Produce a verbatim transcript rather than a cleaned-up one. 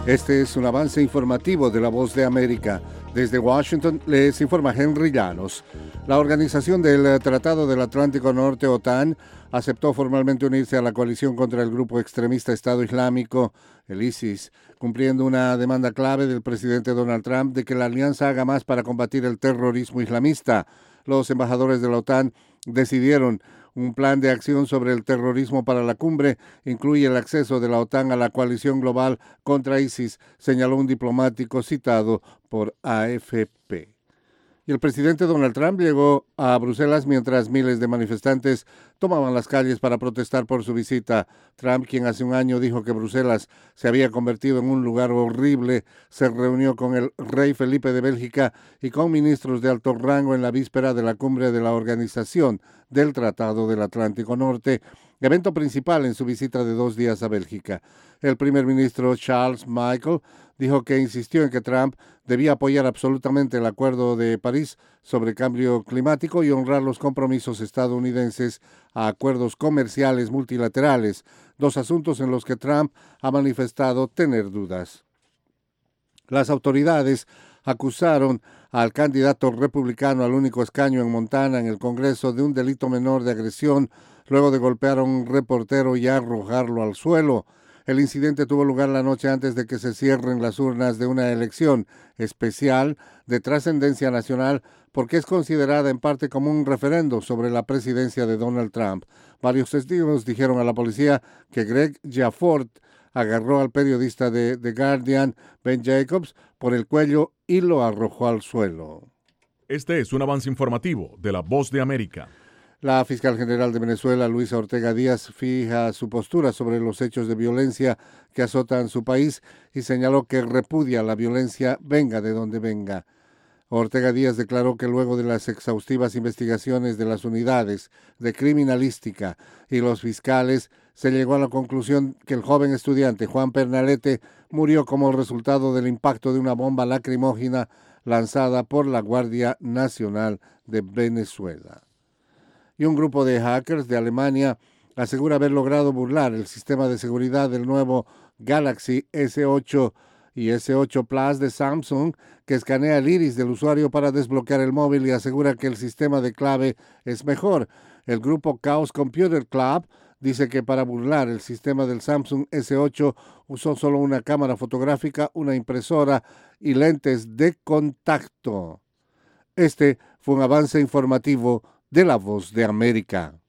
Este es un avance informativo de La Voz de América. Desde Washington les informa Henry Llanos. La Organización del Tratado del Atlántico Norte, OTAN, aceptó formalmente unirse a la coalición contra el grupo extremista Estado Islámico, el ISIS, cumpliendo una demanda clave del presidente Donald Trump de que la alianza haga más para combatir el terrorismo islamista. Los embajadores de la OTAN decidieron un plan de acción sobre el terrorismo para la cumbre, incluye el acceso de la OTAN a la coalición global contra ISIS, señaló un diplomático citado por A F P. Y el presidente Donald Trump llegó a Bruselas mientras miles de manifestantes tomaban las calles para protestar por su visita. Trump, quien hace un año dijo que Bruselas se había convertido en un lugar horrible, se reunió con el rey Felipe de Bélgica y con ministros de alto rango en la víspera de la cumbre de la Organización del Tratado del Atlántico Norte, evento principal en su visita de dos días a Bélgica. El primer ministro Charles Michel dijo que insistió en que Trump debía apoyar absolutamente el Acuerdo de París sobre cambio climático y honrar los compromisos estadounidenses a acuerdos comerciales multilaterales, dos asuntos en los que Trump ha manifestado tener dudas. Las autoridades acusaron al candidato republicano al único escaño en Montana en el Congreso de un delito menor de agresión luego de golpear a un reportero y arrojarlo al suelo. El incidente tuvo lugar la noche antes de que se cierren las urnas de una elección especial de trascendencia nacional porque es considerada en parte como un referendo sobre la presidencia de Donald Trump. Varios testigos dijeron a la policía que Greg Gifford agarró al periodista de The Guardian, Ben Jacobs, por el cuello y lo arrojó al suelo. Este es un avance informativo de La Voz de América. La fiscal general de Venezuela, Luisa Ortega Díaz, fija su postura sobre los hechos de violencia que azotan su país y señaló que repudia la violencia venga de donde venga. Ortega Díaz declaró que luego de las exhaustivas investigaciones de las unidades de criminalística y los fiscales, se llegó a la conclusión que el joven estudiante Juan Pernalete murió como resultado del impacto de una bomba lacrimógena lanzada por la Guardia Nacional de Venezuela. Y un grupo de hackers de Alemania asegura haber logrado burlar el sistema de seguridad del nuevo Galaxy S ocho y S ocho Plus de Samsung, que escanea el iris del usuario para desbloquear el móvil y asegura que el sistema de clave es mejor. El grupo Chaos Computer Club dice que para burlar el sistema del Samsung S ocho usó solo una cámara fotográfica, una impresora y lentes de contacto. Este fue un avance informativo de La Voz de América.